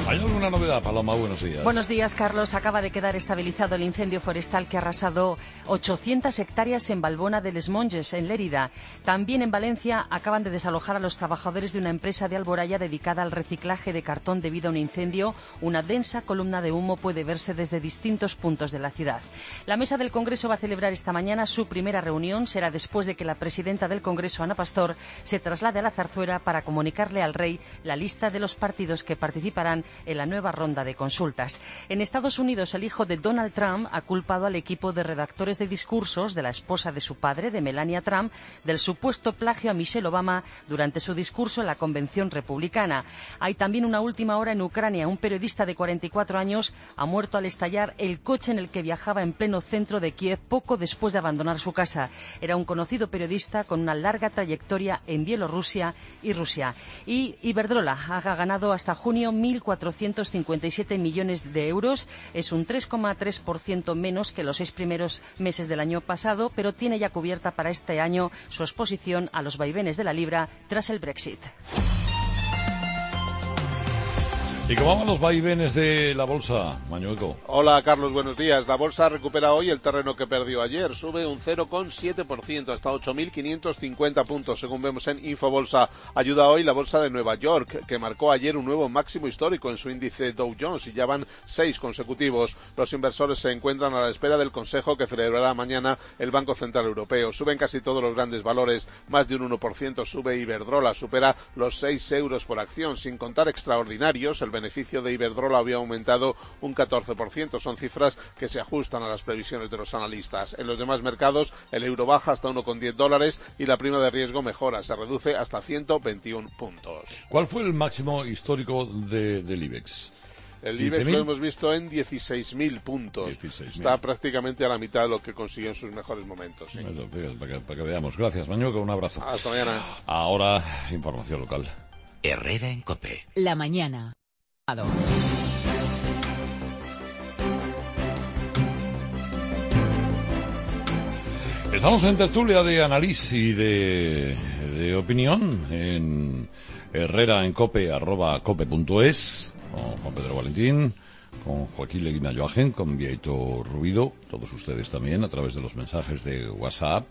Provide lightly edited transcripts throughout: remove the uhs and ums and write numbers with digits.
¿Hay alguna novedad, Paloma? Buenos días. Buenos días, Carlos. Acaba de quedar estabilizado el incendio forestal que ha arrasado 800 hectáreas en Valbona de Les Monges, en Lérida. También en Valencia acaban de desalojar a los trabajadores de una empresa de Alboraya dedicada al reciclaje de cartón debido a un incendio. Una densa columna de humo puede verse desde distintos puntos de la ciudad. La mesa del Congreso va a celebrar esta mañana su primera reunión. Será después de que la presidenta del Congreso, Ana Pastor, se traslade a la Zarzuela para comunicarle al rey la lista de los partidos que participarán en la nueva ronda de consultas. En Estados Unidos, el hijo de Donald Trump ha culpado al equipo de redactores de discursos de la esposa de su padre, de Melania Trump, del supuesto plagio a Michelle Obama durante su discurso en la convención republicana. Hay también una última hora en Ucrania. Un periodista de 44 años ha muerto al estallar el coche en el que viajaba en pleno centro de Kiev poco después de abandonar su casa. Era un conocido periodista con una larga trayectoria en Bielorrusia y Rusia. Y Iberdrola ha ganado hasta junio 1.457 millones de euros. Es un 3,3% menos que los 6 primeros meses del año pasado, pero tiene ya cubierta para este año su exposición a los vaivenes de la libra tras el Brexit. ¿Y cómo van los vaivenes de la bolsa, Mañueco? Hola, Carlos, buenos días. La bolsa recupera hoy el terreno que perdió ayer. Sube un 0,7% hasta 8.550 puntos, según vemos en Infobolsa. Ayuda hoy la bolsa de Nueva York, que marcó ayer un nuevo máximo histórico en su índice Dow Jones y ya van 6 consecutivos. Los inversores se encuentran a la espera del consejo que celebrará mañana el Banco Central Europeo. Suben casi todos los grandes valores. Más de un 1% sube Iberdrola, supera los 6 euros por acción. Sin contar extraordinarios, el beneficio de Iberdrola había aumentado un 14%. Son cifras que se ajustan a las previsiones de los analistas. En los demás mercados, el euro baja hasta $1,10 y la prima de riesgo mejora. Se reduce hasta 121 puntos. ¿Cuál fue el máximo histórico del IBEX? El IBEX lo hemos visto en 16.000 puntos. 16.000. Está prácticamente a la mitad de lo que consiguió en sus mejores momentos. ¿Sí? Bueno, para que veamos. Gracias, Mañueco. Un abrazo. Hasta mañana. Ahora, información local. Herrera en COPE. La mañana. Estamos en tertulia de análisis y de opinión en Herrera en COPE, @cope.es, con Juan Pedro Valentín, con Joaquín Leguina Joagen, con Vieito Rubido, todos ustedes también a través de los mensajes de WhatsApp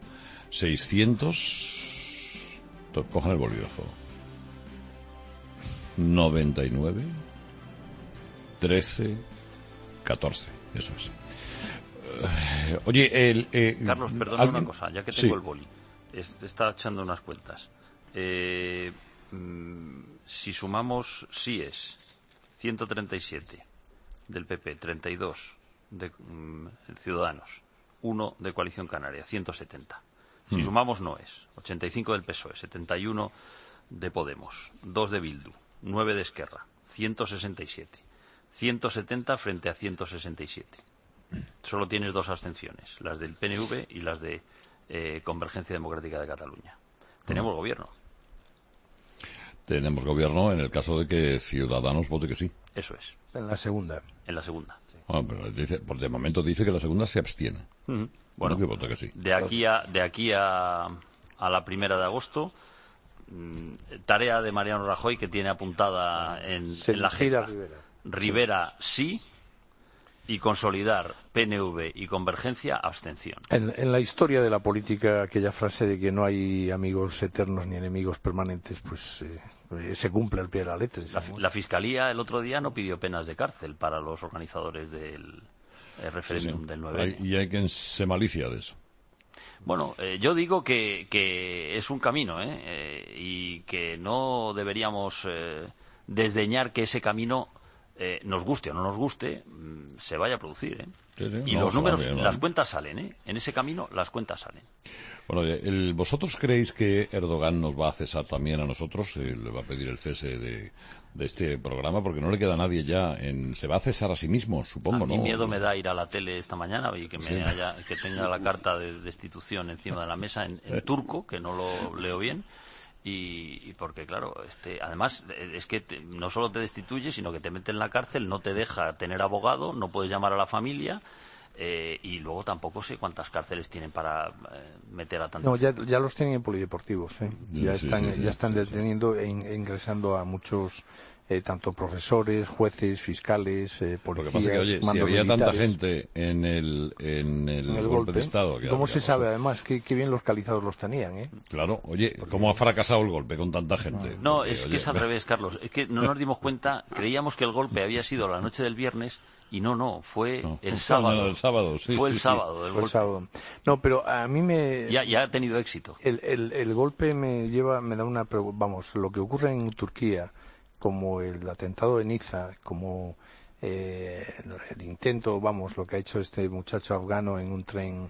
600, cojan el bolígrafo, 99 13 14, eso es. Oye, Carlos, perdona una cosa, ya que tengo el boli, está echando unas cuentas. Si sumamos síes, 137 del PP, 32 de Ciudadanos, 1 de Coalición Canaria, 170. Si sumamos noes, 85 del PSOE, 71 de Podemos, 2 de Bildu, 9 de Esquerra, 167. 170 frente a 167. Solo tienes 2 abstenciones, las del PNV y las de Convergencia Democrática de Cataluña. Tenemos gobierno. Tenemos gobierno en el caso de que Ciudadanos vote que sí. Eso es. En la segunda. En la segunda. Sí. Bueno, pero de momento dice que la segunda se abstiene. Bueno, que vote que sí. De aquí a la 1 de agosto, tarea de Mariano Rajoy que tiene apuntada en la agenda. Rivera sí, y consolidar PNV y Convergencia abstención. En la historia de la política, aquella frase de que no hay amigos eternos ni enemigos permanentes, pues se cumple al pie de la letra. La Fiscalía el otro día no pidió penas de cárcel para los organizadores del referéndum del 9. Y hay quien se malicia de eso. Bueno, yo digo que es un camino, y que no deberíamos desdeñar que ese camino, nos guste o no nos guste, se vaya a producir, Sí, y los números, las cuentas salen, en ese camino las cuentas salen. Bueno, ¿vosotros creéis que Erdogan nos va a cesar también a nosotros? Le va a pedir el cese de este programa, porque no le queda a nadie ya. Se va a cesar a sí mismo, supongo, ¿no? A mí miedo me da ir a la tele esta mañana y que que tenga la carta de destitución encima de la mesa en turco, que no lo leo bien. Y porque, claro, además es que no solo te destituye, sino que te mete en la cárcel, no te deja tener abogado, no puedes llamar a la familia, y luego tampoco sé cuántas cárceles tienen para meter a tantos. No, ya los tienen en polideportivos, ya están deteniendo e ingresando a muchos tanto profesores, jueces, fiscales, policías. Lo que pasa es que, oye, si había tanta gente en el golpe de Estado... ¿Cómo se sabe, además, qué bien localizados los tenían, eh? Claro, oye, ¿cómo ha fracasado el golpe con tanta gente? No, Porque, es que es al revés, Carlos. Es que no nos dimos cuenta, creíamos que el golpe había sido la noche del viernes y fue el sábado. No, el sábado, sí. Fue el sábado. Fue el sábado. No, pero a mí me... Ya ha tenido éxito. El golpe me da una... Vamos, lo que ocurre en Turquía, como el atentado de Niza, como el intento, lo que ha hecho este muchacho afgano en un tren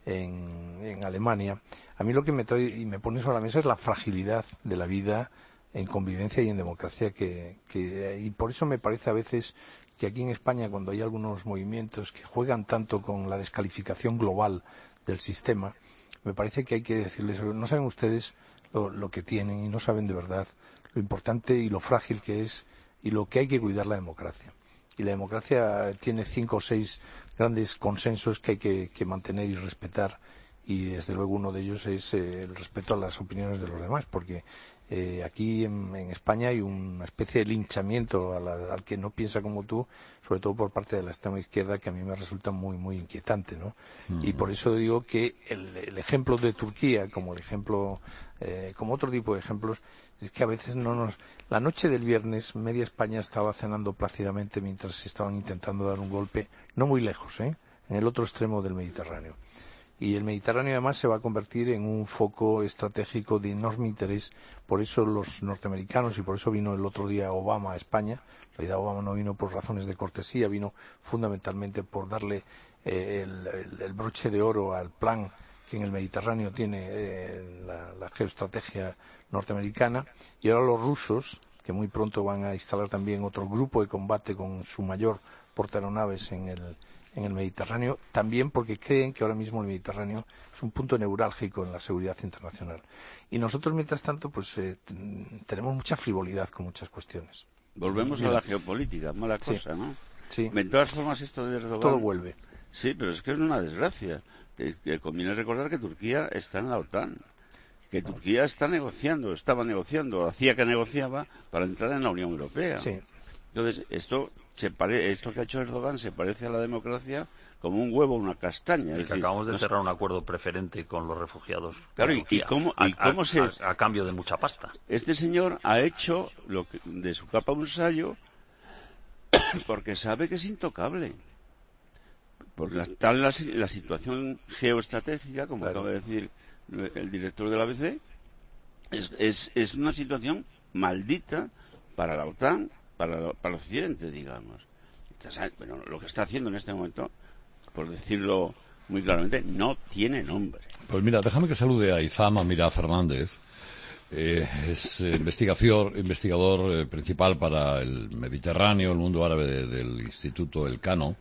en Alemania, a mí lo que me trae y me pone sobre la mesa es la fragilidad de la vida en convivencia y en democracia y por eso me parece a veces que aquí en España, cuando hay algunos movimientos que juegan tanto con la descalificación global del sistema, me parece que hay que decirles, no saben ustedes lo que tienen y no saben de verdad lo importante y lo frágil que es y lo que hay que cuidar la democracia. Y la democracia tiene 5 o 6 grandes consensos que hay que mantener y respetar, y desde luego uno de ellos es el respeto a las opiniones de los demás, porque aquí en España hay una especie de linchamiento al que no piensa como tú, sobre todo por parte de la extrema izquierda, que a mí me resulta muy muy inquietante, ¿no? Y por eso digo que el ejemplo de Turquía, como el ejemplo, como otro tipo de ejemplos, es que a veces la noche del viernes media España estaba cenando plácidamente mientras se estaban intentando dar un golpe, no muy lejos, en el otro extremo del Mediterráneo. Y el Mediterráneo además se va a convertir en un foco estratégico de enorme interés. Por eso los norteamericanos, y por eso vino el otro día Obama a España. En realidad Obama no vino por razones de cortesía, vino fundamentalmente por darle el broche de oro al plan que en el Mediterráneo tiene la geoestrategia norteamericana. Y ahora los rusos, que muy pronto van a instalar también otro grupo de combate con su mayor portaeronaves en el Mediterráneo, también porque creen que ahora mismo el Mediterráneo es un punto neurálgico en la seguridad internacional. Y nosotros, mientras tanto, pues tenemos mucha frivolidad con muchas cuestiones. Volvemos a la geopolítica, mala cosa, sí, ¿no? Sí. De todas formas, esto de Erdogan... Todo vuelve. Sí, pero es que es una desgracia. Que conviene recordar que Turquía está en la OTAN, que Turquía estaba negociando, hacía que negociaba para entrar en la Unión Europea. Sí. Entonces, esto que ha hecho Erdogan se parece a la democracia como un huevo o una castaña. Y que acabamos de cerrar un acuerdo preferente con los refugiados. Claro, Turquía, a cambio de mucha pasta. Este señor ha hecho de su capa un sayo porque sabe que es intocable. Porque tal la situación geoestratégica, como acaba de decir el director de la ABC, es una situación maldita para la OTAN, para Occidente, digamos. Bueno, lo que está haciendo en este momento, por decirlo muy claramente, no tiene nombre. Pues mira, déjame que salude a Izam Amira Fernández. Es investigador principal para el Mediterráneo, el mundo árabe del Instituto Elcano.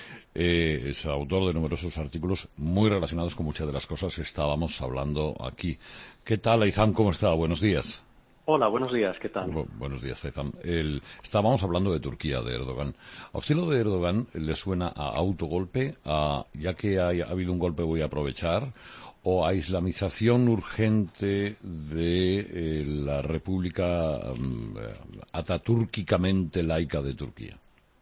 Es autor de numerosos artículos muy relacionados con muchas de las cosas que estábamos hablando aquí. ¿Qué tal, Izam? ¿Cómo está? Buenos días. Hola, buenos días, ¿qué tal? Buenos días, Izam. Estábamos hablando de Turquía, de Erdogan. ¿A usted lo de Erdogan le suena a autogolpe, ya que ha habido un golpe voy a aprovechar, o a islamización urgente de la República atatúrquicamente laica de Turquía?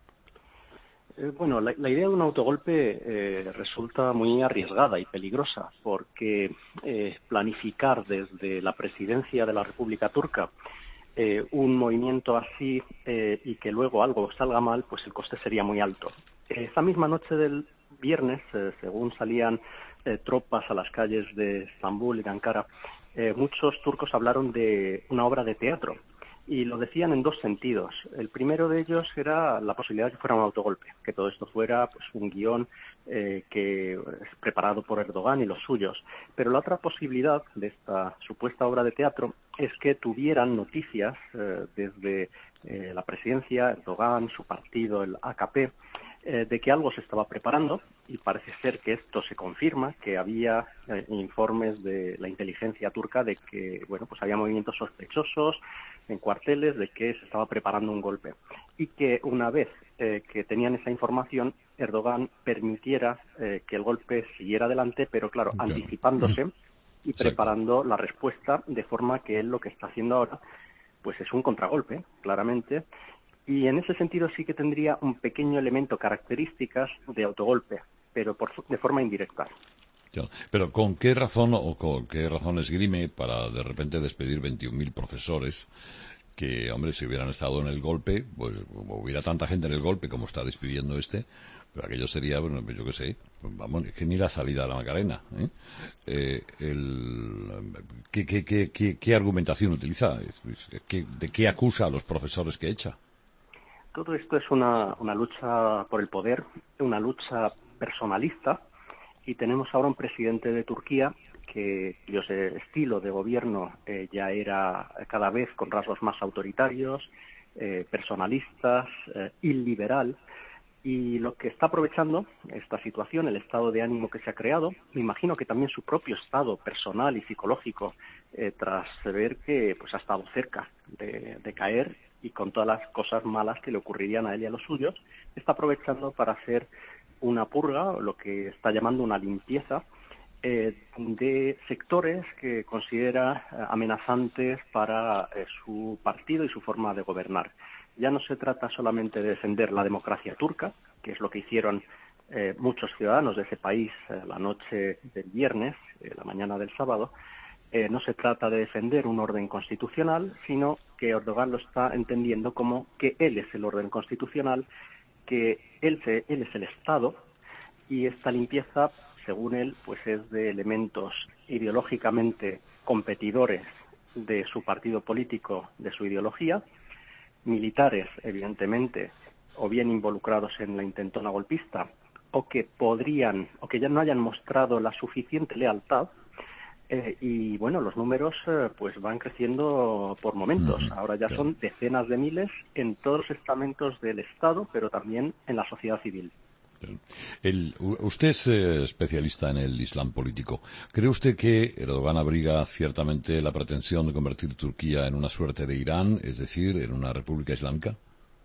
Bueno, la idea de un autogolpe resulta muy arriesgada y peligrosa porque planificar desde la presidencia de la República Turca un movimiento así y que luego algo salga mal, pues el coste sería muy alto. Esa misma noche del viernes, según salían tropas a las calles de Estambul y de Ankara, muchos turcos hablaron de una obra de teatro. Y lo decían en dos sentidos. El primero de ellos era la posibilidad de que fuera un autogolpe, que todo esto fuera pues un guión que es preparado por Erdogan y los suyos. Pero la otra posibilidad de esta supuesta obra de teatro es que tuvieran noticias desde la presidencia, Erdogan, su partido, el AKP, de que algo se estaba preparando, y parece ser que esto se confirma, que había informes de la inteligencia turca de que bueno, pues había movimientos sospechosos en cuarteles de que se estaba preparando un golpe, y que una vez que tenían esa información, Erdogan permitiera que el golpe siguiera adelante, pero claro, anticipándose y preparando la respuesta, de forma que él lo que está haciendo ahora pues es un contragolpe, claramente, y en ese sentido sí que tendría un pequeño elemento, características de autogolpe, pero de forma indirecta. Pero ¿con qué razón o con qué razón esgrime para de repente despedir 21.000 profesores que, hombre, si hubieran estado en el golpe, pues hubiera tanta gente en el golpe como está despidiendo pero aquello sería, bueno, yo qué sé, vamos, es que ni la salida de la Macarena, ¿eh? ¿Qué argumentación utiliza? ¿De qué acusa a los profesores que echa? Todo esto es una lucha por el poder, una lucha personalista, y tenemos ahora un presidente de Turquía cuyo estilo de gobierno ya era cada vez con rasgos más autoritarios, personalistas, iliberal, y lo que está aprovechando esta situación, el estado de ánimo que se ha creado, me imagino que también su propio estado personal y psicológico, tras ver que pues ha estado cerca de caer y con todas las cosas malas que le ocurrirían a él y a los suyos, está aprovechando para hacer una purga, o lo que está llamando una limpieza, de sectores que considera amenazantes para su partido y su forma de gobernar. Ya no se trata solamente de defender la democracia turca, que es lo que hicieron muchos ciudadanos de ese país la noche del viernes, la mañana del sábado. No se trata de defender un orden constitucional, sino que Erdogan lo está entendiendo como que él es el orden constitucional, que él es el Estado, y esta limpieza, según él, pues es de elementos ideológicamente competidores de su partido político, de su ideología, militares, evidentemente, o bien involucrados en la intentona golpista, o que ya no hayan mostrado la suficiente lealtad, y bueno, los números pues van creciendo por momentos. Ahora ya son decenas de miles en todos los estamentos del Estado, pero también en la sociedad civil. Usted es especialista en el Islam político. ¿Cree usted que Erdogan abriga ciertamente la pretensión de convertir Turquía en una suerte de Irán, es decir, en una república islámica?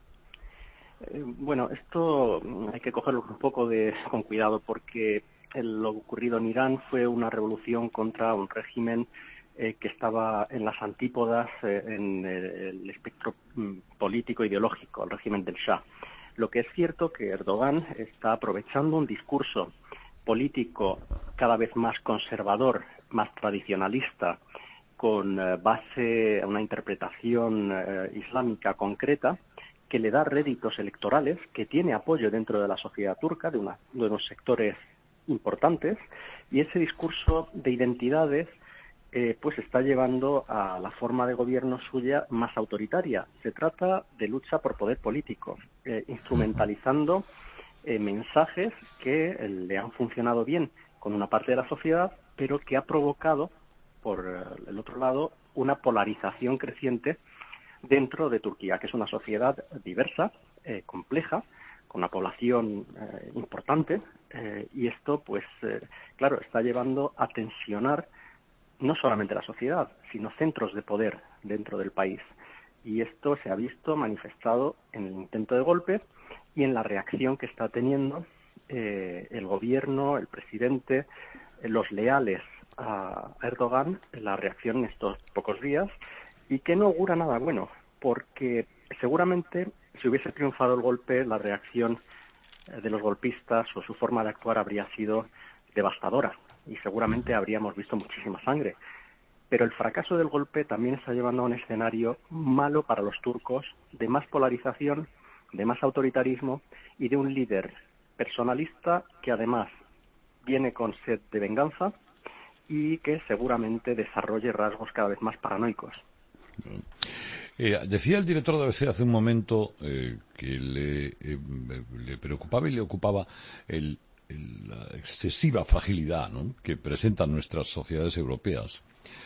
Bueno, esto hay que cogerlo un poco con cuidado, porque lo ocurrido en Irán fue una revolución contra un régimen que estaba en las antípodas en el espectro político ideológico, el régimen del Shah. Lo que es cierto que Erdogan está aprovechando un discurso político cada vez más conservador, más tradicionalista, con base a una interpretación islámica concreta, que le da réditos electorales, que tiene apoyo dentro de la sociedad turca, de unos sectores importantes, y ese discurso de identidades pues está llevando a la forma de gobierno suya más autoritaria. Se trata de lucha por poder político, instrumentalizando mensajes que le han funcionado bien con una parte de la sociedad, pero que ha provocado, por el otro lado, una polarización creciente dentro de Turquía, que es una sociedad diversa, compleja, con una población importante, y esto, pues, claro, está llevando a tensionar no solamente la sociedad, sino centros de poder dentro del país. Y esto se ha visto manifestado en el intento de golpe y en la reacción que está teniendo el gobierno, el presidente, los leales a Erdogan, la reacción en estos pocos días, y que no augura nada bueno, porque seguramente si hubiese triunfado el golpe, la reacción de los golpistas o su forma de actuar habría sido devastadora, y seguramente habríamos visto muchísima sangre. Pero el fracaso del golpe también está llevando a un escenario malo para los turcos, de más polarización, de más autoritarismo y de un líder personalista que además viene con sed de venganza y que seguramente desarrolle rasgos cada vez más paranoicos. Decía el director de ABC hace un momento que le preocupaba y le ocupaba la excesiva fragilidad, ¿no?, que presentan nuestras sociedades europeas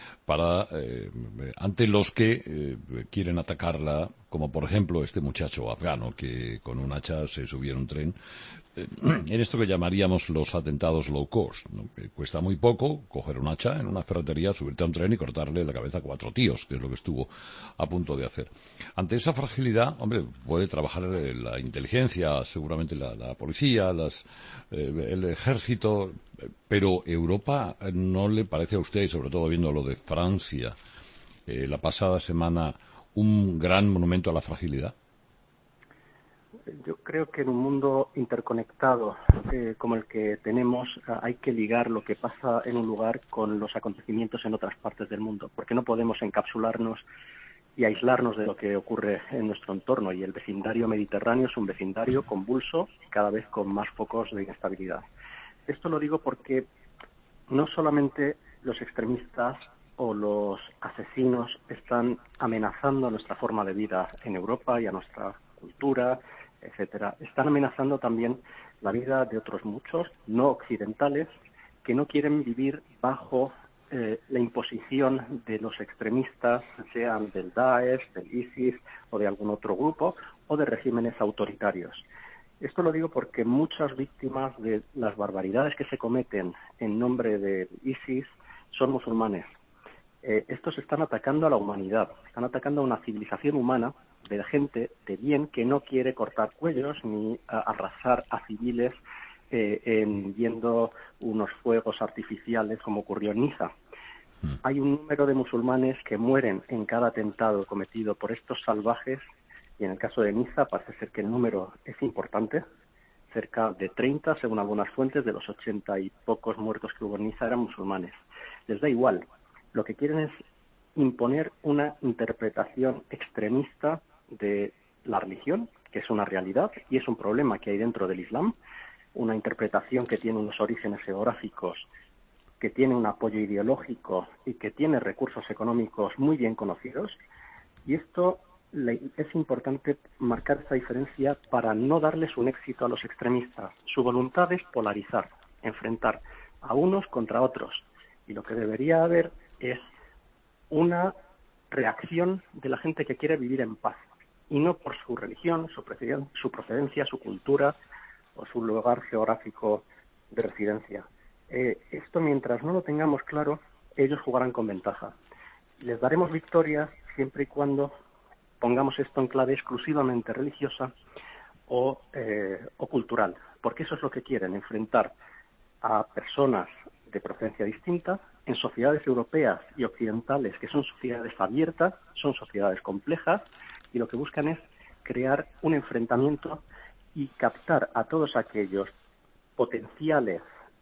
ante los que quieren atacarla, como por ejemplo este muchacho afgano que con un hacha se subió en un tren, en esto que llamaríamos los atentados low cost, ¿no? Cuesta muy poco coger un hacha en una ferretería, subirte a un tren y cortarle la cabeza a 4 tíos, que es lo que estuvo a punto de hacer. Ante esa fragilidad, hombre, puede trabajar la inteligencia, seguramente la policía, el ejército, pero Europa, ¿no le parece a usted, sobre todo viendo lo de Francia, la pasada semana, un gran monumento a la fragilidad? Yo creo que en un mundo interconectado como el que tenemos hay que ligar lo que pasa en un lugar con los acontecimientos en otras partes del mundo, porque no podemos encapsularnos y aislarnos de lo que ocurre en nuestro entorno, y el vecindario mediterráneo es un vecindario convulso y cada vez con más focos de inestabilidad. Esto lo digo porque no solamente los extremistas o los asesinos están amenazando nuestra forma de vida en Europa y a nuestra cultura, etcétera. Están amenazando también la vida de otros muchos no occidentales que no quieren vivir bajo la imposición de los extremistas, sean del Daesh, del ISIS o de algún otro grupo, o de regímenes autoritarios. Esto lo digo porque muchas víctimas de las barbaridades que se cometen en nombre del ISIS son musulmanes. Estos están atacando a la humanidad, están atacando a una civilización humana de gente de bien que no quiere cortar cuellos ni arrasar a civiles viendo unos fuegos artificiales como ocurrió en Niza. Hay un número de musulmanes que mueren en cada atentado cometido por estos salvajes, y en el caso de Niza parece ser que el número es importante, cerca de 30, según algunas fuentes, de los 80 y pocos muertos que hubo en Niza eran musulmanes. Les da igual, lo que quieren es imponer una interpretación extremista de la religión, que es una realidad y es un problema que hay dentro del Islam, una interpretación que tiene unos orígenes geográficos, que tiene un apoyo ideológico y que tiene recursos económicos muy bien conocidos. Y esto es importante marcar esta diferencia para no darles un éxito a los extremistas. Su voluntad es polarizar, enfrentar a unos contra otros. Y lo que debería haber es una reacción de la gente que quiere vivir en paz, y no por su religión, su procedencia, su cultura o su lugar geográfico de residencia. Esto, mientras no lo tengamos claro, ellos jugarán con ventaja. Les daremos victorias siempre y cuando pongamos esto en clave exclusivamente religiosa o cultural, porque eso es lo que quieren, enfrentar a personas de procedencia distinta en sociedades europeas y occidentales, que son sociedades abiertas, son sociedades complejas, y lo que buscan es crear un enfrentamiento y captar a todos aquellos potenciales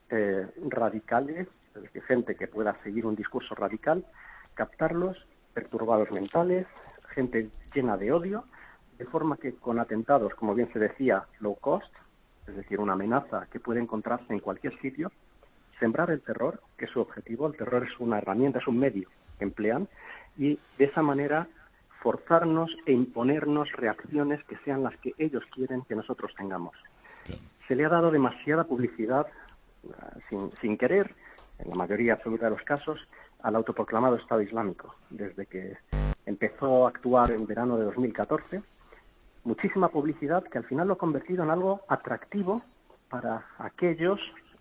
radicales, es decir, gente que pueda seguir un discurso radical, captarlos, perturbados mentales, gente llena de odio, de forma que con atentados, como bien se decía, low cost, es decir, una amenaza que puede encontrarse en cualquier sitio, sembrar el terror, que es su objetivo. El terror es una herramienta, es un medio que emplean, y de esa manera forzarnos e imponernos reacciones que sean las que ellos quieren que nosotros tengamos. Sí. Se le ha dado demasiada publicidad, sin querer, en la mayoría absoluta de los casos, al autoproclamado Estado Islámico. Desde que empezó a actuar en verano de 2014, muchísima publicidad que al final lo ha convertido en algo atractivo para aquellos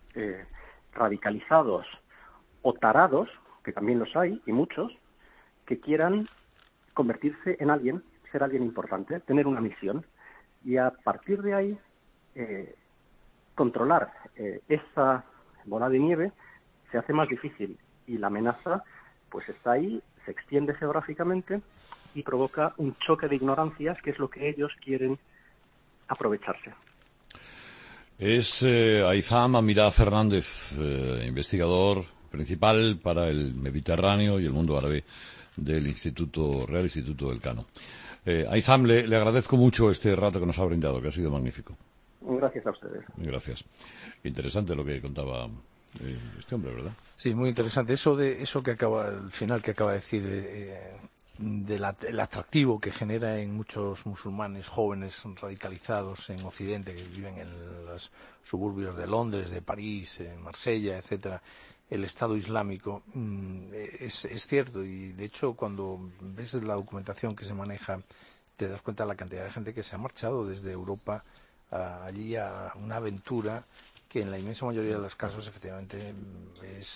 radicalizados o tarados, que también los hay, y muchos, que quieran convertirse en alguien, ser alguien importante, tener una misión, y a partir de ahí controlar esa bola de nieve se hace más difícil, y la amenaza pues está ahí, se extiende geográficamente y provoca un choque de ignorancias, que es lo que ellos quieren aprovecharse. Es Aizam Amirá Fernández, investigador principal para el Mediterráneo y el mundo árabe del Real Instituto del Cano. Aizam, le agradezco mucho este rato que nos ha brindado, que ha sido magnífico. Gracias a ustedes. Gracias. Interesante lo que contaba este hombre, ¿verdad? Sí, muy interesante. Eso que acaba, al final que acaba de decir, el atractivo que genera en muchos musulmanes jóvenes radicalizados en Occidente, que viven en los suburbios de Londres, de París, en Marsella, etcétera, el Estado Islámico, es cierto. Y de hecho, cuando ves la documentación que se maneja, te das cuenta de la cantidad de gente que se ha marchado desde Europa allí a una aventura que en la inmensa mayoría de los casos efectivamente es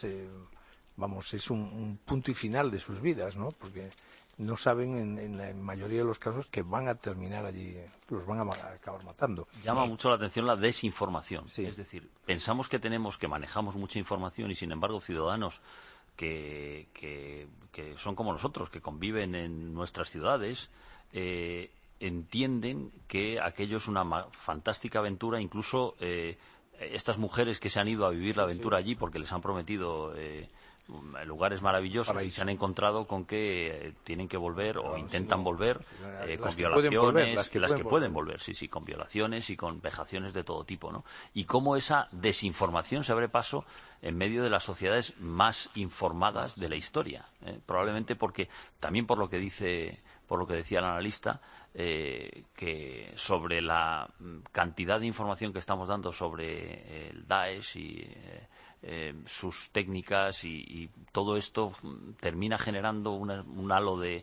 un punto y final de sus vidas, ¿no? Porque no saben en la mayoría de los casos que van a terminar allí, los van a acabar matando. Llama mucho la atención la desinformación. Sí. Es decir, pensamos que manejamos mucha información, y sin embargo ciudadanos que son como nosotros, que conviven en nuestras ciudades, entienden que aquello es una fantástica aventura. Incluso estas mujeres que se han ido a vivir la aventura allí porque les han prometido lugares maravillosos, y se han encontrado con que tienen que volver o intentan volver con violaciones, las que pueden volver, sí, con violaciones y con vejaciones de todo tipo, ¿no? Y cómo esa desinformación se abre paso en medio de las sociedades más informadas de la historia, probablemente porque también por lo que decía el analista, que sobre la cantidad de información que estamos dando sobre el Daesh y sus técnicas y todo esto termina generando un halo de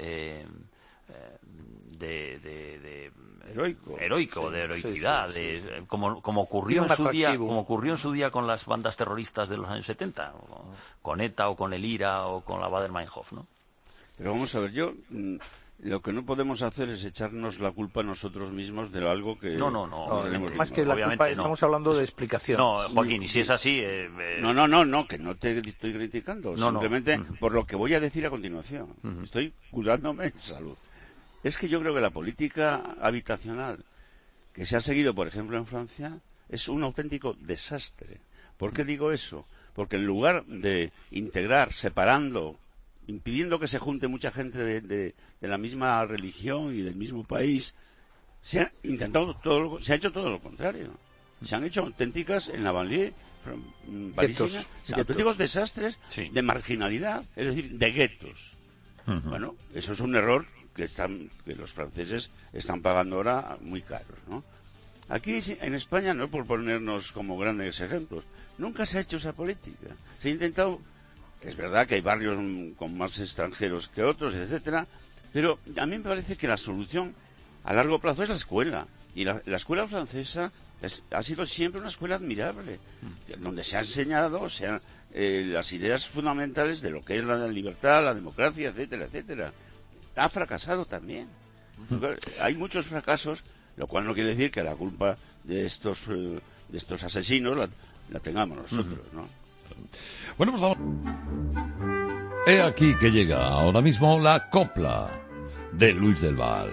heroico, de heroicidad, como ocurrió en su día con las bandas terroristas de los años 70, con ETA o con el IRA o con la Baader-Meinhof, ¿no? Pero vamos a ver, lo que no podemos hacer es echarnos la culpa a nosotros mismos de algo que... No. Más que la culpa, estamos hablando de explicación. No, Joaquín, y si es así... No, que no te estoy criticando. Simplemente por lo que voy a decir a continuación. Estoy curándome en salud. Es que yo creo que la política habitacional que se ha seguido, por ejemplo, en Francia, es un auténtico desastre. ¿Por qué digo eso? Porque en lugar de integrar, separando, impidiendo que se junte mucha gente de la misma religión y del mismo país, se ha hecho todo lo contrario. Se han hecho auténticas, en la banlieue parisina, auténticos desastres de marginalidad, es decir, de guetos. Bueno, eso es un error que los franceses están pagando ahora muy caros, ¿no? Aquí en España, no por ponernos como grandes ejemplos, nunca se ha hecho esa política. Se ha intentado. Es verdad que hay barrios con más extranjeros que otros, etcétera, pero a mí me parece que la solución a largo plazo es la escuela. Y la escuela francesa ha sido siempre una escuela admirable, donde se ha enseñado las ideas fundamentales de lo que es la libertad, la democracia, etcétera, etcétera. Ha fracasado también. Hay muchos fracasos, lo cual no quiere decir que la culpa de estos asesinos la tengamos nosotros, ¿no? Bueno, pues vamos. He aquí que llega ahora mismo la copla de Luis del Val.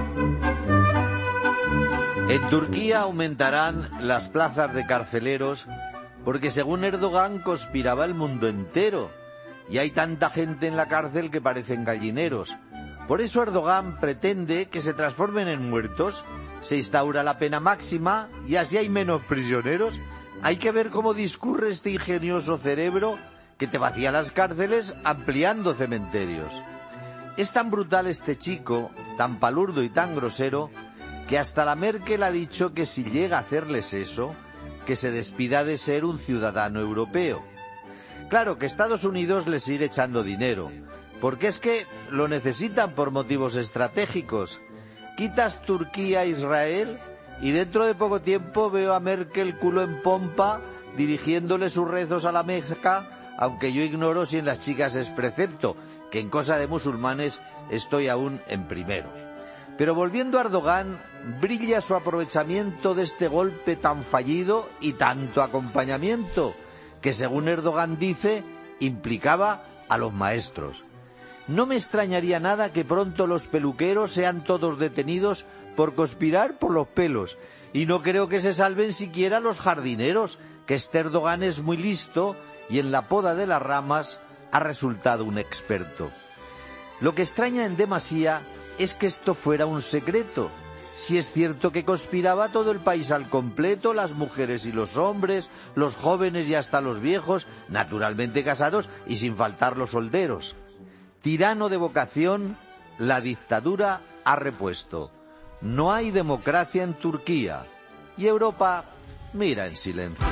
En Turquía aumentarán las plazas de carceleros porque según Erdogan conspiraba el mundo entero y hay tanta gente en la cárcel que parecen gallineros. Por eso Erdogan pretende que se transformen en muertos, se instaura la pena máxima y así hay menos prisioneros. Hay que ver cómo discurre este ingenioso cerebro que te vacía las cárceles ampliando cementerios. Es tan brutal este chico, tan palurdo y tan grosero, que hasta la Merkel ha dicho que si llega a hacerles eso, que se despida de ser un ciudadano europeo. Claro que Estados Unidos le sigue echando dinero, porque es que lo necesitan por motivos estratégicos. Quitas Turquía a Israel y dentro de poco tiempo veo a Merkel culo en pompa dirigiéndole sus rezos a la Meca, aunque yo ignoro si en las chicas es precepto, que en cosa de musulmanes estoy aún en primero. Pero volviendo a Erdogan, brilla su aprovechamiento de este golpe tan fallido y tanto acompañamiento, que según Erdogan dice, implicaba a los maestros. No me extrañaría nada que pronto los peluqueros sean todos detenidos por conspirar por los pelos, y no creo que se salven siquiera los jardineros, que este Erdogan es muy listo y en la poda de las ramas ha resultado un experto. Lo que extraña en demasía es que esto fuera un secreto. Si es cierto que conspiraba todo el país al completo, las mujeres y los hombres, los jóvenes y hasta los viejos, naturalmente casados y sin faltar los solteros. Tirano de vocación, la dictadura ha repuesto. No hay democracia en Turquía y Europa mira en silencio.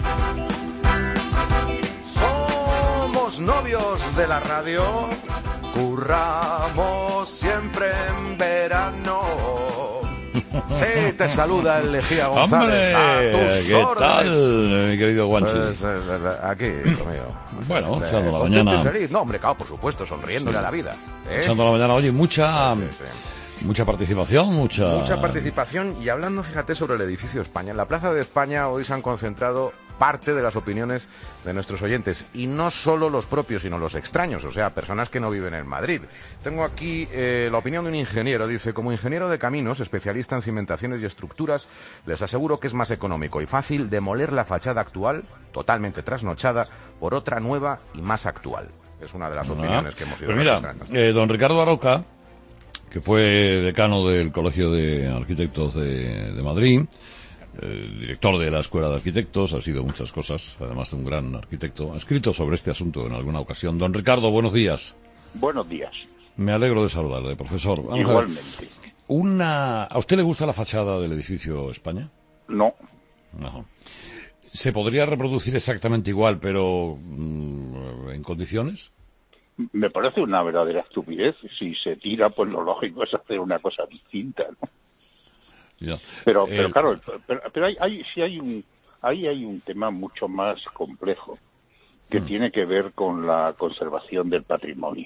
Somos novios de la radio, curramos siempre en verano. Sí, te saluda el Lejía González. ¡Hombre! ¿Qué tal, mi querido Guanchi? Pues, aquí, hijo mío. Bueno, echando la mañana. Feliz. No, hombre, claro, por supuesto, sonriéndole a la vida. Echando la mañana, oye, mucha Mucha participación, Mucha participación. Y hablando, fíjate, sobre el edificio España. En la Plaza de España hoy se han concentrado parte de las opiniones de nuestros oyentes. Y no solo los propios, sino los extraños, o sea, personas que no viven en Madrid. Tengo aquí la opinión de un ingeniero. Dice, como ingeniero de caminos, especialista en cimentaciones y estructuras, les aseguro que es más económico y fácil demoler la fachada actual, totalmente trasnochada, por otra nueva y más actual. Es una de las opiniones que hemos ido registrando. Don Ricardo Aroca, que fue decano del Colegio de Arquitectos de Madrid, director de la Escuela de Arquitectos, ha sido muchas cosas, además de un gran arquitecto. Ha escrito sobre este asunto en alguna ocasión. Don Ricardo, buenos días. Buenos días. Me alegro de saludarle, profesor. Igualmente. ¿A usted le gusta la fachada del edificio España? No. No. ¿Se podría reproducir exactamente igual, pero en condiciones? Me parece una verdadera estupidez. Si se tira, pues lo lógico es hacer una cosa distinta, ¿no? Ya. Pero claro, pero hay un tema mucho más complejo que tiene que ver con la conservación del patrimonio.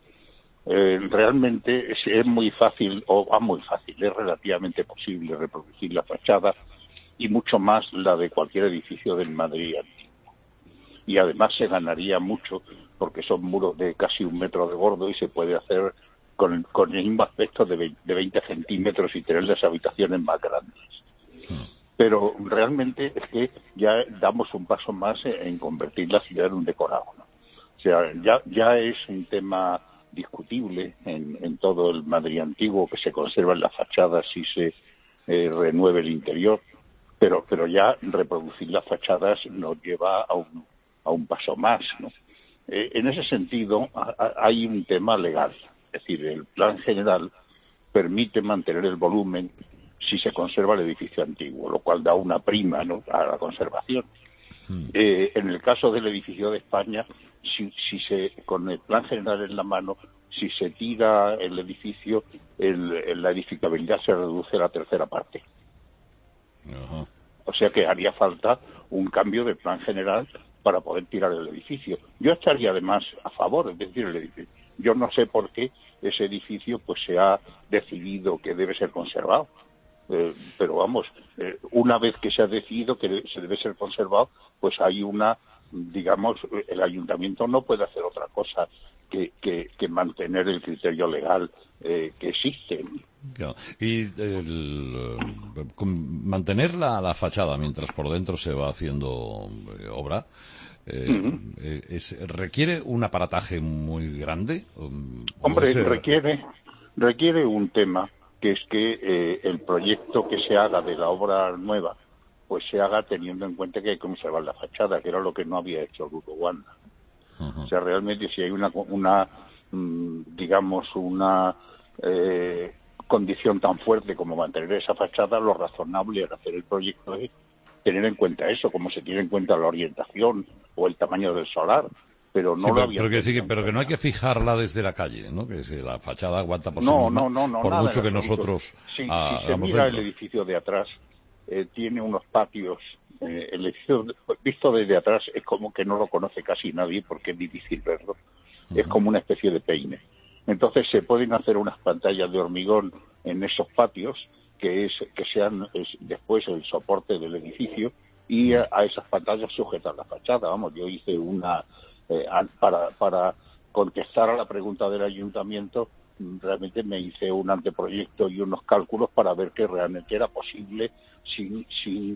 Realmente es muy fácil, es relativamente posible reproducir la fachada y mucho más la de cualquier edificio del Madrid antiguo. Y además se ganaría mucho porque son muros de casi 1 metro de gordo y se puede hacer con el mismo aspecto de 20 centímetros y tener las habitaciones más grandes. Pero realmente es que ya damos un paso más en convertir la ciudad en un decorado, ¿no? O sea, ya es un tema discutible en todo el Madrid antiguo que se conservan las fachadas y se renueve el interior, pero ya reproducir las fachadas nos lleva a un paso más, ¿no? En ese sentido hay un tema legal. Es decir, el plan general permite mantener el volumen si se conserva el edificio antiguo, lo cual da una prima, ¿no?, a la conservación. En el caso del edificio de España, con el plan general en la mano, si se tira el edificio, la edificabilidad se reduce a la tercera parte. Ajá. O sea que haría falta un cambio del plan general para poder tirar el edificio. Yo estaría además a favor, es decir, el edificio. Yo no sé por qué ese edificio pues se ha decidido que debe ser conservado. Pero vamos, una vez que se ha decidido que se debe ser conservado, pues hay el ayuntamiento no puede hacer otra cosa que mantener el criterio legal que existe. Claro. Y mantener la fachada mientras por dentro se va haciendo obra, ¿requiere un aparataje muy grande? Hombre, requiere un tema, que es que el proyecto que se haga de la obra nueva, pues se haga teniendo en cuenta que hay que conservar la fachada, que era lo que no había hecho el Grupo Wanda. O sea, realmente si hay una condición tan fuerte como mantener esa fachada, lo razonable al hacer el proyecto es tener en cuenta eso, como se tiene en cuenta la orientación o el tamaño del solar, pero no lo había. Pero que no hay que fijarla desde la calle, ¿no? Que la fachada aguanta por sí misma, no, por nada mucho que nosotros si se mira el edificio de atrás, tiene unos patios. El edificio visto desde atrás es como que no lo conoce casi nadie porque es difícil verlo. Es como una especie de peine. Entonces se pueden hacer unas pantallas de hormigón en esos patios que sean después el soporte del edificio y a esas pantallas sujetar la fachada. Vamos, yo hice una para contestar a la pregunta del ayuntamiento, realmente me hice un anteproyecto y unos cálculos para ver que realmente era posible sin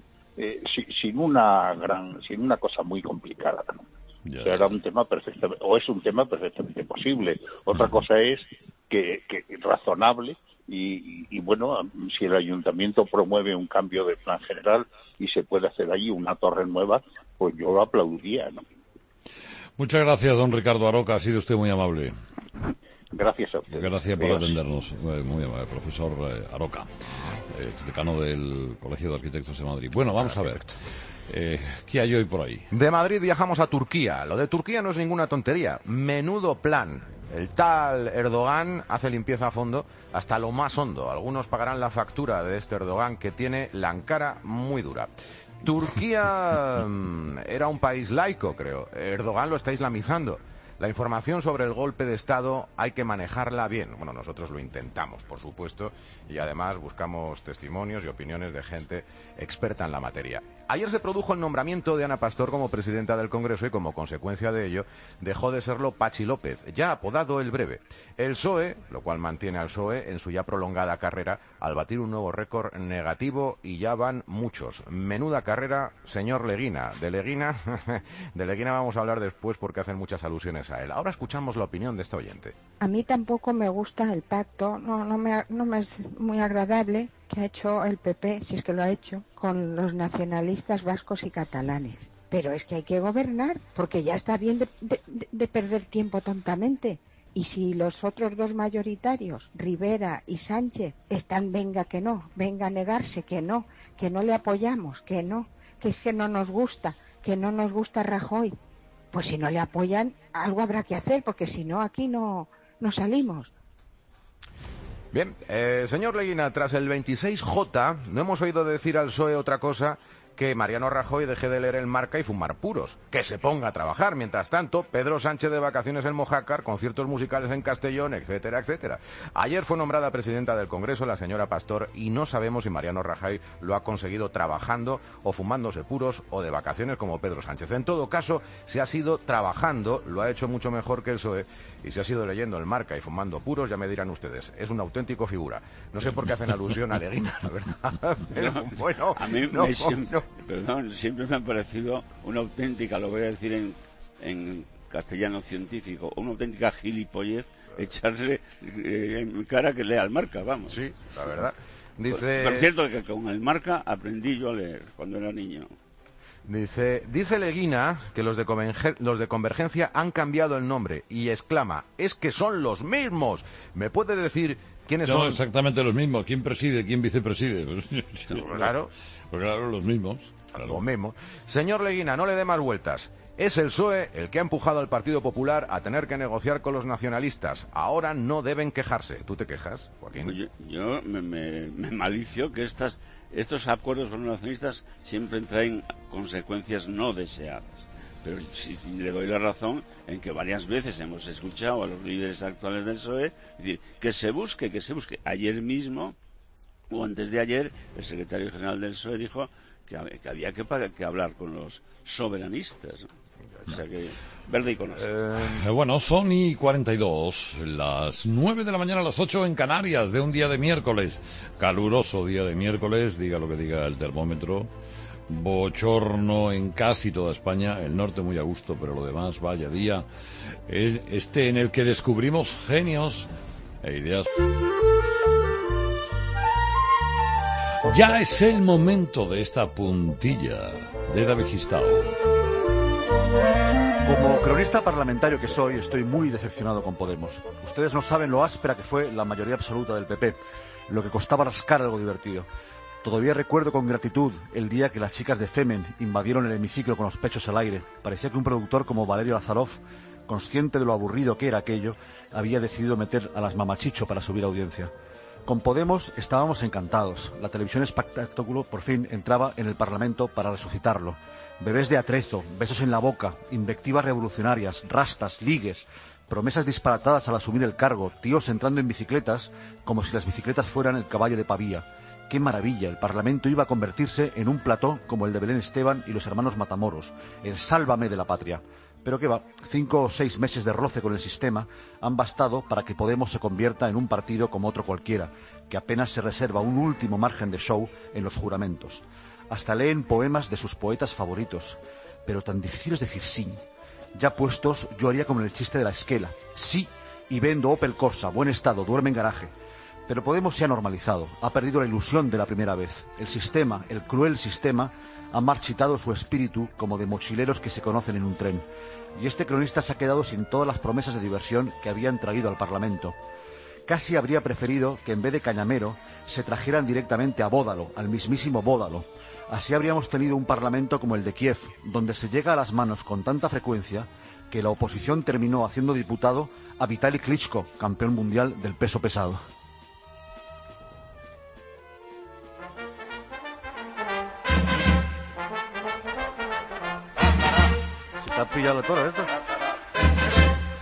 una cosa muy complicada, ¿no? O sea, era un tema perfectamente posible. Otra cosa es que razonable y bueno, si el ayuntamiento promueve un cambio de plan general y se puede hacer allí una torre nueva, pues yo lo aplaudiría, ¿no? Muchas gracias, don Ricardo Aroca, ha sido usted muy amable. Gracias a usted. Gracias por atendernos. Muy amable, profesor Aroca, exdecano del Colegio de Arquitectos de Madrid. Bueno, vamos a ver. ¿Qué hay hoy por ahí? De Madrid viajamos a Turquía. Lo de Turquía no es ninguna tontería. Menudo plan. El tal Erdogan hace limpieza a fondo hasta lo más hondo. Algunos pagarán la factura de este Erdogan que tiene la Ankara muy dura. Turquía era un país laico, creo. Erdogan lo está islamizando. La información sobre el golpe de Estado hay que manejarla bien. Bueno, nosotros lo intentamos, por supuesto, y además buscamos testimonios y opiniones de gente experta en la materia. Ayer se produjo el nombramiento de Ana Pastor como presidenta del Congreso y como consecuencia de ello dejó de serlo Pachi López, ya apodado el Breve. El PSOE, lo cual mantiene al PSOE en su ya prolongada carrera al batir un nuevo récord negativo y ya van muchos. Menuda carrera, señor Leguina. De Leguina vamos a hablar después porque hacen muchas alusiones a él. Ahora escuchamos la opinión de esta oyente. A mí tampoco me gusta el pacto, no me es muy agradable que ha hecho el PP, si es que lo ha hecho, con los nacionalistas vascos y catalanes. Pero es que hay que gobernar, porque ya está bien de perder tiempo tontamente. Y si los otros dos mayoritarios, Rivera y Sánchez, están venga a negarse, que no le apoyamos, que es que no nos gusta, Rajoy, pues si no le apoyan, algo habrá que hacer, porque si no, aquí no salimos. Bien, señor Leguina, tras el 26J, no hemos oído decir al PSOE otra cosa que Mariano Rajoy deje de leer el Marca y fumar puros, que se ponga a trabajar. Mientras tanto, Pedro Sánchez de vacaciones en Mojácar, conciertos musicales en Castellón, etcétera, etcétera. Ayer fue nombrada presidenta del Congreso la señora Pastor y no sabemos si Mariano Rajoy lo ha conseguido trabajando o fumándose puros o de vacaciones como Pedro Sánchez. En todo caso, si ha sido trabajando, lo ha hecho mucho mejor que el PSOE, y si ha sido leyendo el Marca y fumando puros, ya me dirán ustedes, es un auténtico figura. No sé por qué hacen alusión a Leguina, la verdad, pero bueno, a mí siempre me ha parecido una auténtica, lo voy a decir en castellano científico, una auténtica gilipollez echarle en cara que lea el Marca, vamos. Sí, la verdad. Dice... Por cierto, que con el Marca aprendí yo a leer cuando era niño. Dice Leguina que los de Convergencia han cambiado el nombre y exclama, es que son los mismos. ¿Me puede decir quiénes son? No, exactamente los mismos. ¿Quién preside? ¿Quién vicepreside? Claro. Pues claro, los mismos. Claro. Los mismos. Señor Leguina, no le dé más vueltas. Es el PSOE el que ha empujado al Partido Popular a tener que negociar con los nacionalistas. Ahora no deben quejarse. ¿Tú te quejas, Joaquín? Yo me malicio que estos acuerdos con los nacionalistas siempre traen consecuencias no deseadas. Pero sí le doy la razón en que varias veces hemos escuchado a los líderes actuales del PSOE decir que se busque. Ayer mismo, o antes de ayer, el secretario general del PSOE dijo que había que hablar con los soberanistas. O sea que, verde y con bueno, son y 42, las 9 de la mañana, a las 8 en Canarias, de un día de miércoles, caluroso día de miércoles, diga lo que diga el termómetro, bochorno en casi toda España, el norte muy a gusto, pero lo demás, vaya día, este en el que descubrimos genios e ideas. Ya es el momento de esta puntilla de David Gistao. Como cronista parlamentario que soy, estoy muy decepcionado con Podemos. Ustedes no saben lo áspera que fue la mayoría absoluta del PP, lo que costaba rascar algo divertido. Todavía recuerdo con gratitud el día que las chicas de Femen invadieron el hemiciclo con los pechos al aire. Parecía que un productor como Valerio Lazaroff, consciente de lo aburrido que era aquello, había decidido meter a las mamachicho para subir audiencia. Con Podemos estábamos encantados. La televisión espectáculo por fin entraba en el Parlamento para resucitarlo. Bebés de atrezo, besos en la boca, invectivas revolucionarias, rastas, ligues, promesas disparatadas al asumir el cargo, tíos entrando en bicicletas como si las bicicletas fueran el caballo de Pavía. ¡Qué maravilla! El Parlamento iba a convertirse en un plató como el de Belén Esteban y los hermanos Matamoros, el sálvame de la patria. Pero qué va, 5 o 6 meses de roce con el sistema han bastado para que Podemos se convierta en un partido como otro cualquiera, que apenas se reserva un último margen de show en los juramentos. Hasta leen poemas de sus poetas favoritos, pero tan difícil es decir sí. Ya puestos, yo haría como en el chiste de la esquela. Sí, y vendo Opel Corsa, buen estado, duerme en garaje. Pero Podemos se ha normalizado, ha perdido la ilusión de la primera vez. El sistema, el cruel sistema, ha marchitado su espíritu como de mochileros que se conocen en un tren. Y este cronista se ha quedado sin todas las promesas de diversión que habían traído al Parlamento. Casi habría preferido que en vez de Cañamero se trajeran directamente a Bódalo, al mismísimo Bódalo. Así habríamos tenido un Parlamento como el de Kiev, donde se llega a las manos con tanta frecuencia que la oposición terminó haciendo diputado a Vitali Klitschko, campeón mundial del peso pesado. ¿Se te ha pillado el toro esto?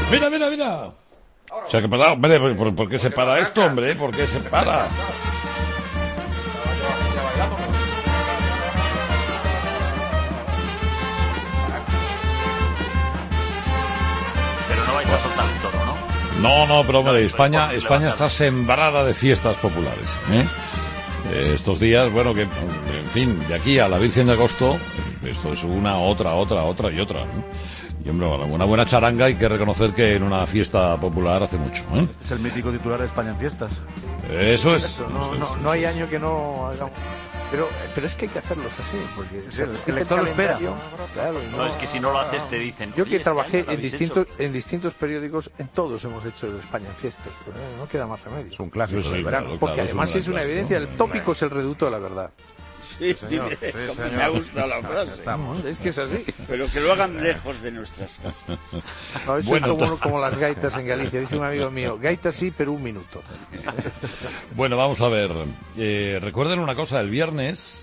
Mira, mira, mira. O sea, que para, hombre, ¿por qué se para esto, hombre? ¿Por qué se para? Pero no vais a soltar el toro, ¿no? No, pero hombre, España está sembrada de fiestas populares, ¿eh? Estos días, bueno, que, en fin, de aquí a la Virgen de Agosto, esto es una, otra y otra, ¿no? Y hombre, una buena charanga hay que reconocer que en una fiesta popular hace mucho, ¿eh? Es el mítico titular de España en fiestas. Eso es. No hay año que no hagamos. Pero es que hay que hacerlos así, porque el lector lo espera. Claro, No, es que si no lo haces te dicen. Yo que "Oye, trabajé este año lo habéis en distintos periódicos, en todos hemos hecho España en fiestas, pero no queda más remedio. Es un clásico Sí, del verano. claro, Porque además es una clásico, evidencia, ¿no? el tópico es el reducto de la verdad. Sí, señor. Sí, señor. Me ha gustado la frase. Es que es así. Pero que lo hagan lejos de nuestras casas. No, eso Bueno, es como las gaitas en Galicia. Dice un amigo mío, gaitas sí, pero un minuto. Bueno, vamos a ver. Recuerden una cosa, el viernes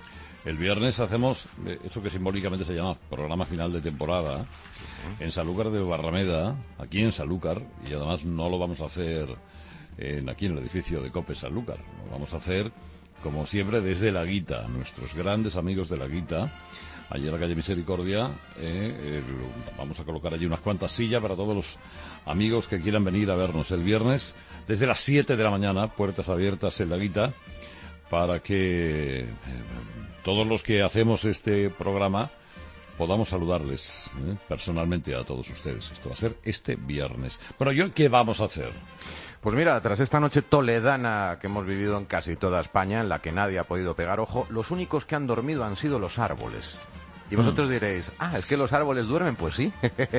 hacemos eso que simbólicamente se llama programa final de temporada en Sanlúcar de Barrameda, aquí en Sanlúcar, y además no lo vamos a hacer aquí en el edificio de COPE Sanlúcar, lo vamos a hacer como siempre desde La Guita, nuestros grandes amigos de La Guita, allí en la calle Misericordia. Vamos a colocar allí unas cuantas sillas para todos los amigos que quieran venir a vernos el viernes desde las 7 de la mañana, puertas abiertas en La Guita, para que todos los que hacemos este programa podamos saludarles personalmente a todos ustedes. Esto va a ser este viernes. Bueno, ¿qué vamos a hacer? Pues mira, tras esta noche toledana que hemos vivido en casi toda España, en la que nadie ha podido pegar ojo, los únicos que han dormido han sido los árboles. Y vosotros diréis, es que los árboles duermen. Pues sí,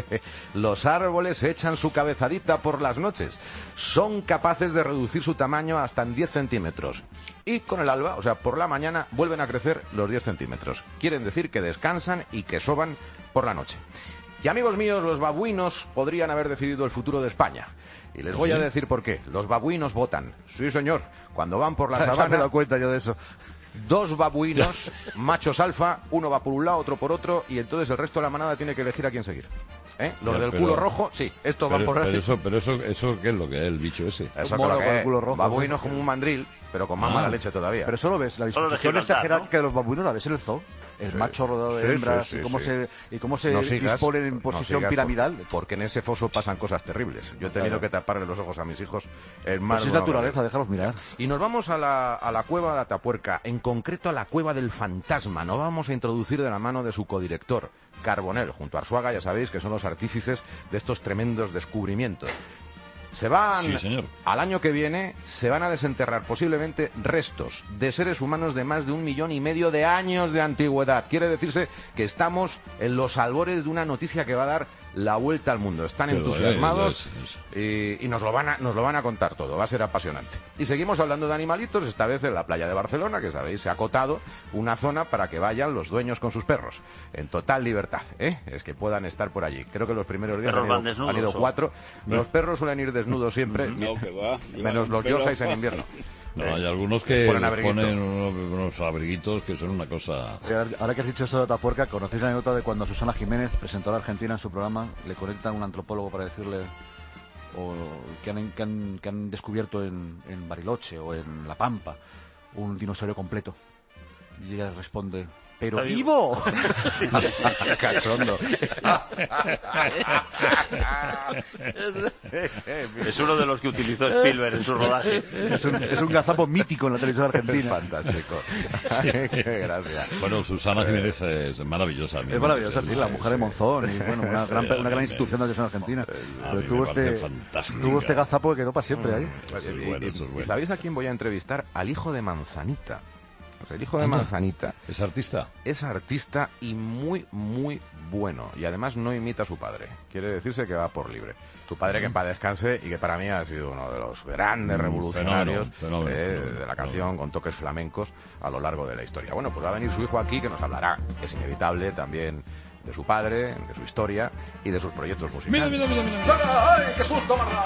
los árboles echan su cabezadita por las noches. Son capaces de reducir su tamaño hasta en 10 centímetros. Y con el alba, o sea, por la mañana, vuelven a crecer los 10 centímetros. Quieren decir que descansan y que soban por la noche. Y amigos míos, los babuinos podrían haber decidido el futuro de España. Y les voy a decir por qué. Los babuinos votan. Sí, señor. Cuando van por la sabana... me he dado cuenta yo de eso. 2 babuinos, machos alfa, uno va por un lado, otro por otro, y entonces el resto de la manada tiene que elegir a quién seguir. Los del culo rojo, sí, estos van por... Pero eso, ¿qué es lo que es el bicho ese? Eso que lo que es, babuinos como un mandril, pero con más mala leche todavía. Pero solo ves la disposición exagerada que de los babuinos la ves en el zoo. El macho rodeado de hembras y cómo se disponen en posición piramidal. Porque en ese foso pasan cosas terribles. Yo he tenido que taparle los ojos a mis hijos. Es más, es naturaleza, déjalos mirar. Y nos vamos a la cueva de Atapuerca, en concreto a la cueva del fantasma. Nos vamos a introducir de la mano de su codirector, Carbonell, junto a Arzuaga, ya sabéis que son los artífices de estos tremendos descubrimientos. Se van, al año que viene, se van a desenterrar posiblemente restos de seres humanos de más de 1,5 millones de años de antigüedad. Quiere decirse que estamos en los albores de una noticia que va a dar la vuelta al mundo. Están entusiasmados y nos lo van a contar todo. Va a ser apasionante. Y seguimos hablando de animalitos, esta vez en la playa de Barcelona, que sabéis, se ha acotado una zona para que vayan los dueños con sus perros. En total libertad, Es que puedan estar por allí. Creo que los primeros días han ido 4. Los perros suelen ir desnudos siempre, menos los yorsais en invierno. No, hay algunos que ponen unos abriguitos que son una cosa... Ahora que has dicho eso de Atapuerca, ¿conocéis la anécdota de cuando Susana Jiménez presentó a la Argentina en su programa? Le conectan a un antropólogo para decirle que han descubierto en Bariloche o en La Pampa un dinosaurio completo. Y ella responde... ¡Pero vivo! Cachondo. Es uno de los que utilizó Spielberg en su rodaje. Es un gazapo mítico en la televisión argentina. Fantástico. Qué gracia. Bueno, Susana Jiménez es maravillosa. Es maravillosa, sí, la mujer de Monzón. Y bueno, una gran institución de la televisión argentina. Pero tuvo este gazapo que quedó para siempre ahí. ¿Y sabéis a quién voy a entrevistar? Al hijo de Manzanita. O sea, el hijo de Manzanita... ¿Es artista? Es artista y muy, muy bueno. Y además no imita a su padre. Quiere decirse que va por libre. Su padre, que en paz descanse, y que para mí ha sido uno de los grandes revolucionarios de la canción con toques flamencos a lo largo de la historia. Bueno, pues va a venir su hijo aquí, que nos hablará, es inevitable, también de su padre, de su historia y de sus proyectos musicales. Mira. ¡Ay, qué susto, Marta!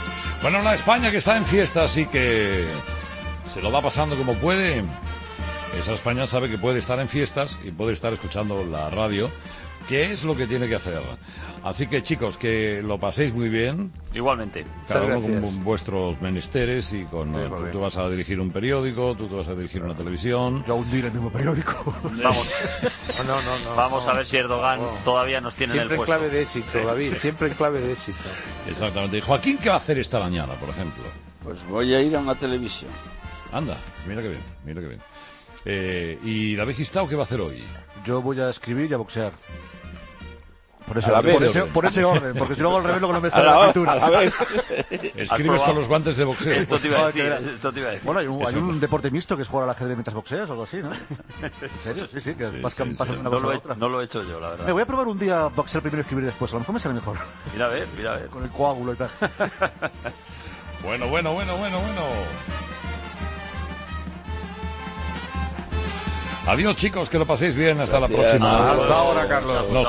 Bueno, una España que está en fiesta, así que se lo va pasando como puede. Esa España sabe que puede estar en fiestas y puede estar escuchando la radio, que es lo que tiene que hacer. Así que, chicos, que lo paséis muy bien. Igualmente. Cada uno con vuestros menesteres y con... tú vas a dirigir un periódico, tú te vas a dirigir una televisión. Yo a hundir el mismo periódico. Vamos. Vamos a ver si Erdogan todavía nos tiene siempre en el puesto. Siempre en clave de éxito, David, siempre en clave de éxito. Exactamente. ¿Y Joaquín qué va a hacer esta mañana, por ejemplo? Pues voy a ir a una televisión. Anda, mira que bien, mira que bien. ¿Y David Gistao qué va a hacer hoy? Yo voy a escribir y a boxear. Por ese orden, porque si luego al revés lo que no me sale la pintura. Escribes con los guantes de boxeo. Esto te iba a decir. Bueno, hay un deporte mixto que es jugar al ajedrez mientras boxeas o algo así, ¿no? ¿En serio? Sí, que pasas una cosa a otra. No lo he hecho yo, la verdad. Me voy a probar un día boxear primero y escribir después. A lo mejor me sale mejor. Mira a ver. Con el coágulo y tal. Bueno. Adiós, chicos, que lo paséis bien. Hasta la próxima. Hasta ahora, Carlos.